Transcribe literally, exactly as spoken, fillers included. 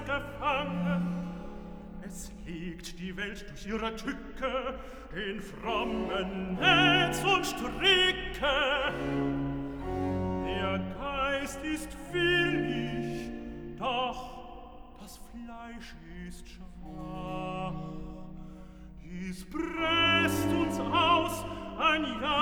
gefangen. Es legt die Welt durch ihre Tücke in frommen Netz und Stricke. Der Geist ist willig, doch das Fleisch ist schwach. Dies presst uns aus, ein Jahr